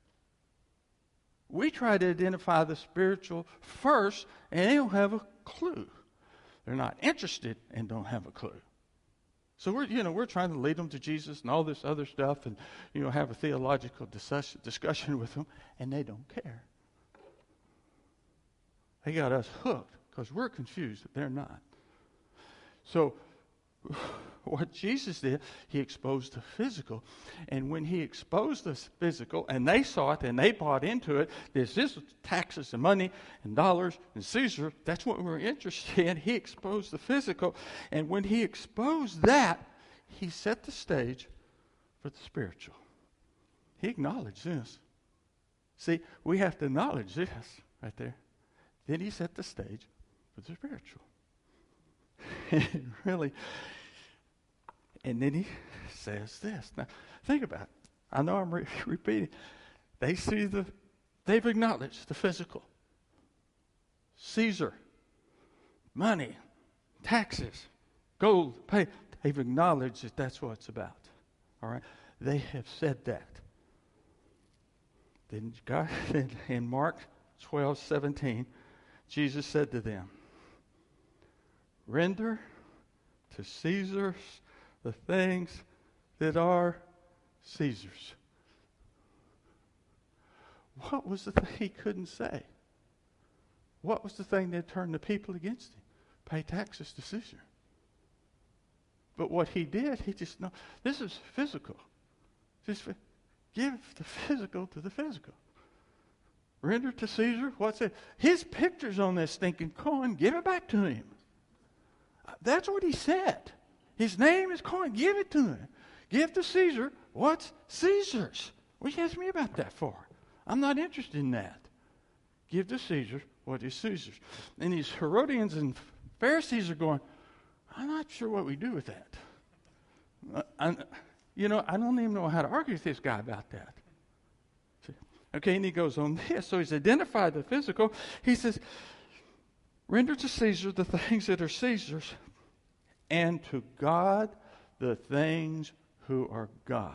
We try to identify the spiritual first, and they don't have a clue. They're not interested and don't have a clue. So we're trying to lead them to Jesus and all this other stuff, and have a theological discussion with them, and they don't care. They got us hooked because we're confused that they're not. So what Jesus did, he exposed the physical. And when he exposed the physical, and they saw it, and they bought into it, this is taxes and money and dollars and Caesar. That's what we're interested in. He exposed the physical. And when he exposed that, he set the stage for the spiritual. He acknowledged this. See, we have to acknowledge this right there. Then he set the stage for the spiritual. Really. And then he says this. Now, think about it. I know I'm repeating. They've acknowledged the physical. Caesar, money, taxes, gold, pay. They've acknowledged that that's what it's about. All right? They have said that. Then God, in Mark 12:17, Jesus said to them, render to Caesar the things that are Caesar's. What was the thing he couldn't say? What was the thing that turned the people against him? Pay taxes to Caesar. But what he did, he just know this is physical. Just give the physical to the physical. Render to Caesar what's it? His picture's on this stinking coin. Give it back to him. That's what he said. His name is coin. Give it to him. Give to Caesar what's Caesar's. What you ask me about that for? I'm not interested in that. Give to Caesar what is Caesar's. And these Herodians and Pharisees are going, I'm not sure what we do with that. I don't even know how to argue with this guy about that. Okay, and he goes on this. So he's identified the physical. He says, render to Caesar the things that are Caesar's, and to God the things who are God.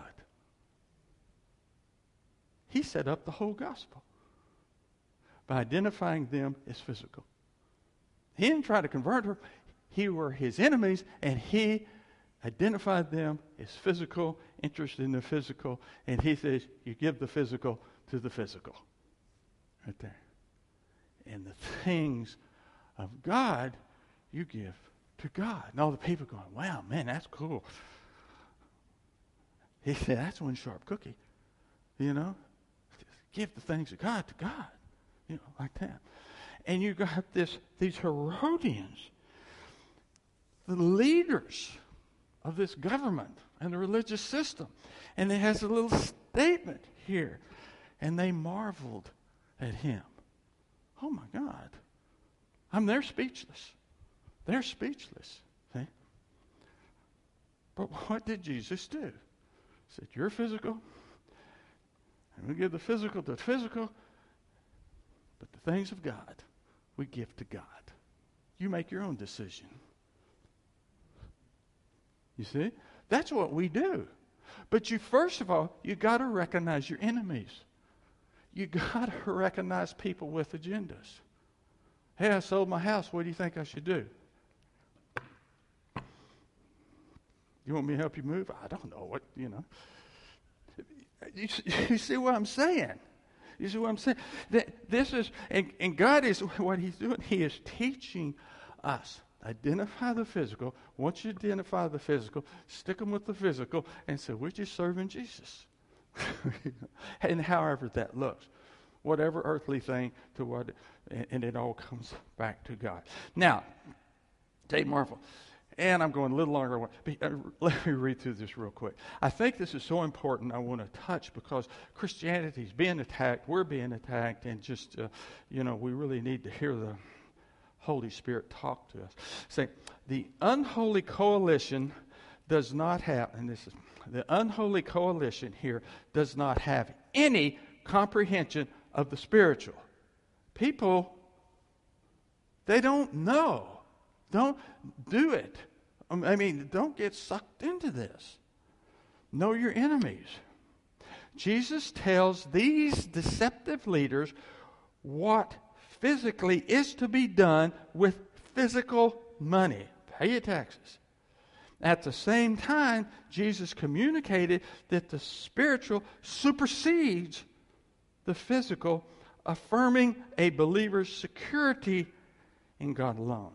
He set up the whole gospel by identifying them as physical. He didn't try to convert them. He were his enemies, and he identified them as physical, interested in the physical, and he says, you give the physical to the physical. Right there. And the things of God, you give to God. And all the people going, wow, man, that's cool. He said, that's one sharp cookie. Give the things of God to God. Like that. And you got these Herodians, the leaders of this government and the religious system. And it has a little statement here. And they marveled at him. Oh my God. They're speechless. They're speechless. See? But what did Jesus do? He said, you're physical. I'm going to give the physical to the physical. The things of God, we give to God. You make your own decision. You see? That's what we do. But first of all, you got to recognize your enemies. You got to recognize people with agendas. Hey, I sold my house. What do you think I should do? You want me to help you move? I don't know what, You see what I'm saying? You see what I'm saying? This is, and God is, what He's doing, He is teaching us. Identify the physical. Once you identify the physical, stick them with the physical and say, we're just serving Jesus. And however that looks. Whatever earthly thing to what, and it all comes back to God. Now, Dave Marvel, and I'm going a little longer. Let me read through this real quick. I think this is so important I want to touch because Christianity is being attacked, we're being attacked, and just, we really need to hear the Holy Spirit talk to us. Say, the unholy coalition does not have, and this is, the unholy coalition here does not have any comprehension of the spiritual. People, they don't know. Don't do it. Don't get sucked into this. Know your enemies. Jesus tells these deceptive leaders what physically is to be done with physical money. Pay your taxes. At the same time, Jesus communicated that the spiritual supersedes the physical, affirming a believer's security in God alone.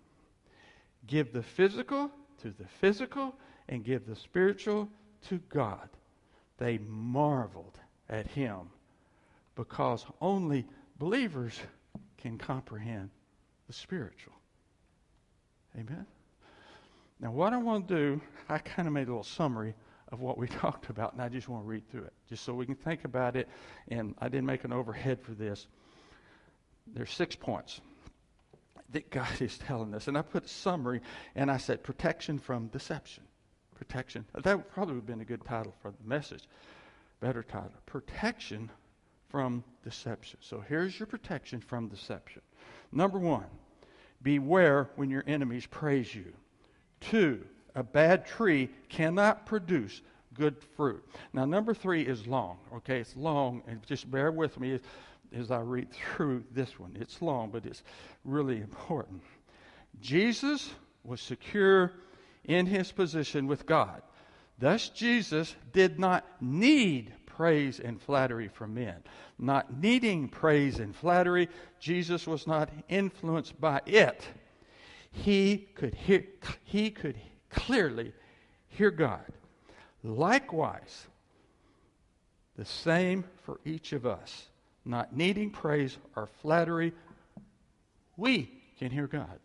Give the physical to the physical and give the spiritual to God. They marveled at Him because only believers can comprehend the spiritual. Amen? Now what I want to do, I kind of made a little summary of what we talked about, and I just want to read through it, just so we can think about it, and I didn't make an overhead for this. There's 6 points that God is telling us, and I put a summary, and I said protection from deception. Protection. That would probably have been a good title for the message. Better title. Protection from deception. So here's your protection from deception. Number 1, beware when your enemies praise you. 2, a bad tree cannot produce good fruit. Now, number 3 is long. Okay, it's long, and just bear with me as I read through this one. It's long, but it's really important. Jesus was secure in His position with God. Thus, Jesus did not need praise and flattery from men. Not needing praise and flattery, Jesus was not influenced by it. He could clearly hear God. Likewise, the same for each of us. Not needing praise or flattery, we can hear God.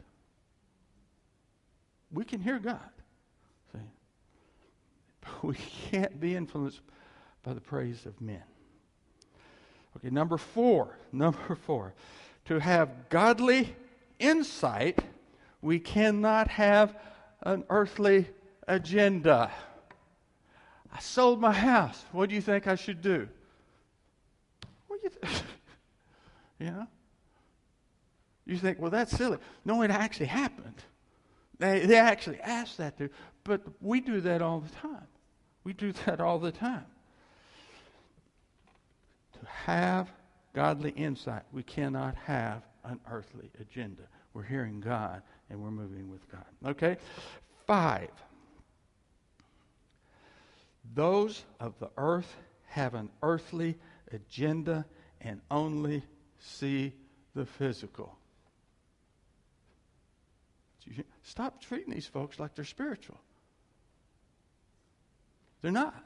We can hear God. See? But we can't be influenced by the praise of men. Okay, number 4. To have godly insight, we cannot have an earthly agenda. I sold my house. What do you think I should do? What do you think? You think, well, that's silly. No, it actually happened. They actually asked that to, but we do that all the time. We do that all the time. To have godly insight, we cannot have an earthly agenda. We're hearing God and we're moving with God. Okay? 5. Those of the earth have an earthly agenda and only see the physical. Stop treating these folks like they're spiritual. They're not.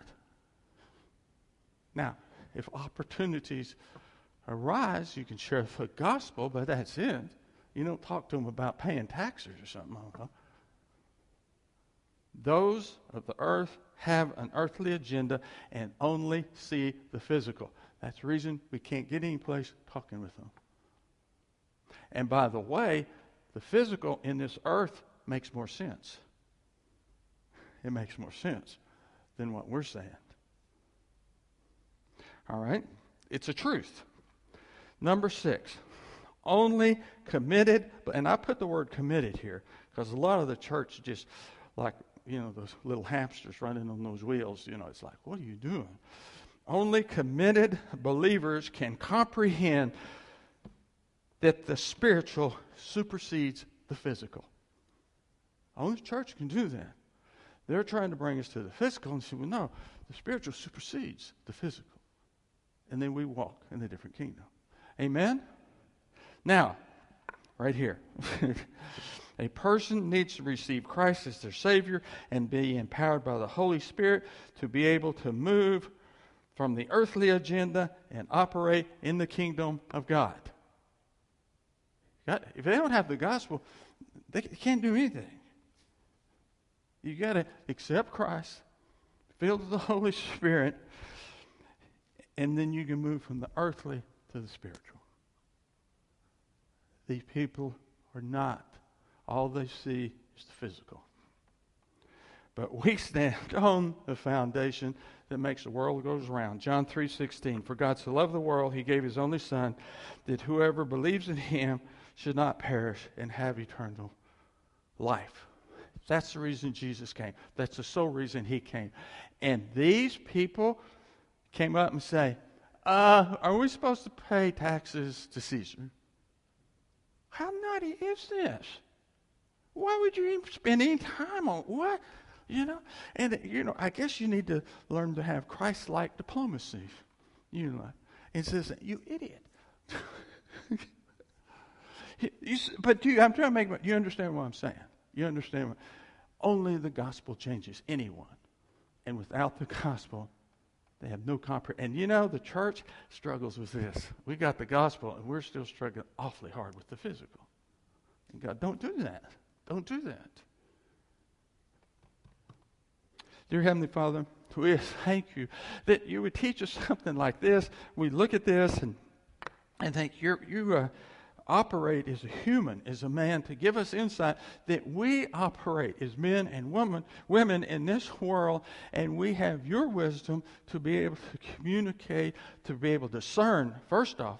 Now, if opportunities arise, you can share the gospel, but that's it. You don't talk to them about paying taxes or something. Okay? Those of the earth have an earthly agenda and only see the physical. That's the reason we can't get any place talking with them. And by the way, the physical in this earth makes more sense. It makes more sense than what we're saying. All right? It's a truth. Number 6. Only committed, and I put the word committed here because a lot of the church just like, those little hamsters running on those wheels, it's like, what are you doing? Only committed believers can comprehend that the spiritual supersedes the physical. Only the church can do that. They're trying to bring us to the physical and say, well, no, the spiritual supersedes the physical. And then we walk in a different kingdom. Amen? Now, right here. A person needs to receive Christ as their Savior and be empowered by the Holy Spirit to be able to move from the earthly agenda and operate in the kingdom of God. If they don't have the gospel, they can't do anything. You got to accept Christ, filled with the Holy Spirit, and then you can move from the earthly to the spiritual. These people are not. All they see is the physical. But we stand on the foundation that makes the world goes round. John 3:16, for God so loved the world, he gave his only Son, that whoever believes in him should not perish and have eternal life. That's the reason Jesus came. That's the sole reason he came. And these people came up and say, are we supposed to pay taxes to Caesar? How nutty is this? Why would you even spend any time on what? And I guess you need to learn to have Christ-like diplomacy. It says, you idiot. I'm trying to make you understand what I'm saying. You understand what? Only the gospel changes anyone. And without the gospel, they have no comprehension. And the church struggles with this. We got the gospel, and we're still struggling awfully hard with the physical. And God, don't do that. Don't do that. Dear Heavenly Father, we thank you that you would teach us something like this. We look at this and think you operate as a human, as a man, to give us insight that we operate as men and women in this world, and we have your wisdom to be able to communicate, to be able to discern first off,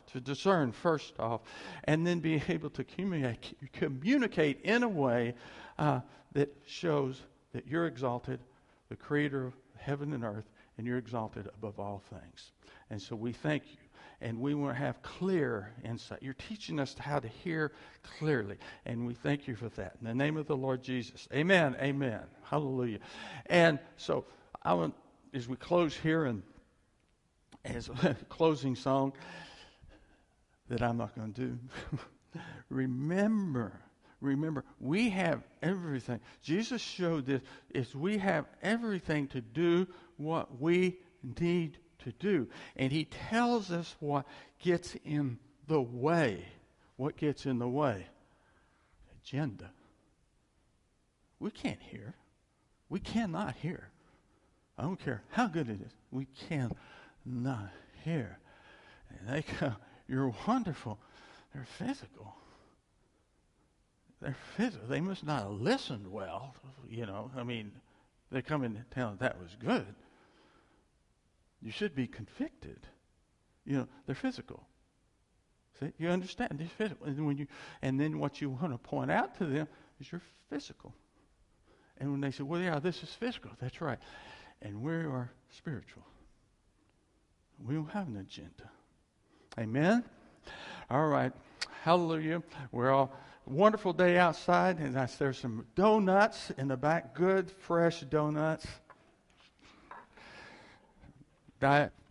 and then be able to communicate in a way that shows that you're exalted, the creator of heaven and earth, and you're exalted above all things. And so we thank you. And we want to have clear insight. You're teaching us how to hear clearly. And we thank you for that. In the name of the Lord Jesus. Amen. Amen. Hallelujah. And so as we close here, and as a closing song that I'm not going to do, remember, we have everything. Jesus showed this, is we have everything to do what we need to do. And he tells us what gets in the way. What gets in the way? Agenda. We can't hear. We cannot hear. I don't care how good it is. We cannot hear. And they go, you're wonderful. They're physical. They're physical. They must not have listened well. They come in and tell them that was good. You should be convicted. They're physical. See, you understand? They're physical. And then what you want to point out to them is you're physical. And when they say, well, yeah, this is physical. That's right. And we are spiritual. We don't have an agenda. Amen? All right. Hallelujah. We're all wonderful day outside. And there's some donuts in the back. Good, fresh donuts. Diet